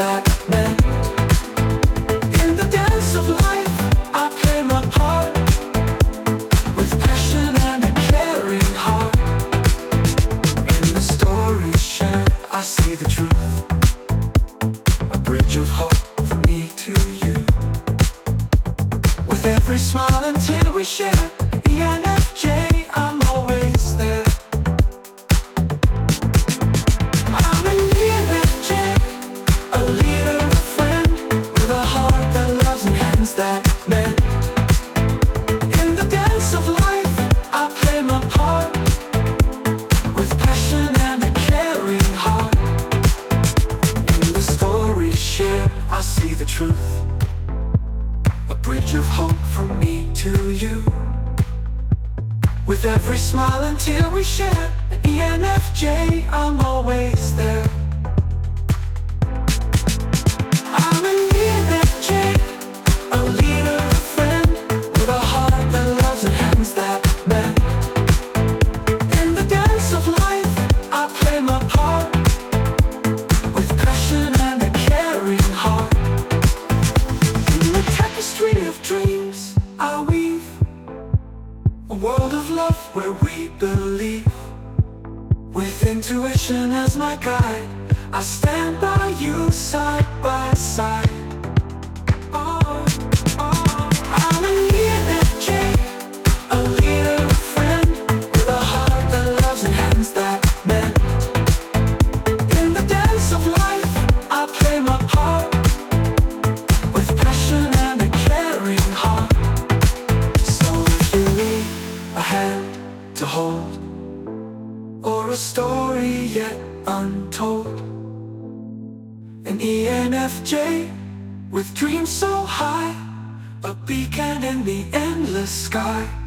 that meant. In the dance of life, I play my part with passion and a caring heart. In the story shared, I see the truth, a bridge of hope from me to you. With every smile and tear we share, ENFJ, I'm always there. I'm an ENFJ, a leader, a friend, with a heart that loves and hands that mend. In the dance of life, I play my part with passion and a caring heart. In the story shared, I see the truth, a bridge of hope from me to you. With every smile and tear we share, ENFJ, I'm always there. I'm an ENFJ, a leader, a friend, with a heart that loves and hands that mend. In the dance of life, I play my part with passion and a caring heart. In the tapestry of dreams, I weave a world of love where we believe. With intuition as my guide, I stand by you side by side. Oh, oh. I'm an ENFJ, a leader, a friend, with a heart that loves and hands that mend. In the dance of life, I play my part with passion and a caring heart. So if you need a hand to hold, or a story yet untold, an ENFJ with dreams so high, a beacon in the endless sky.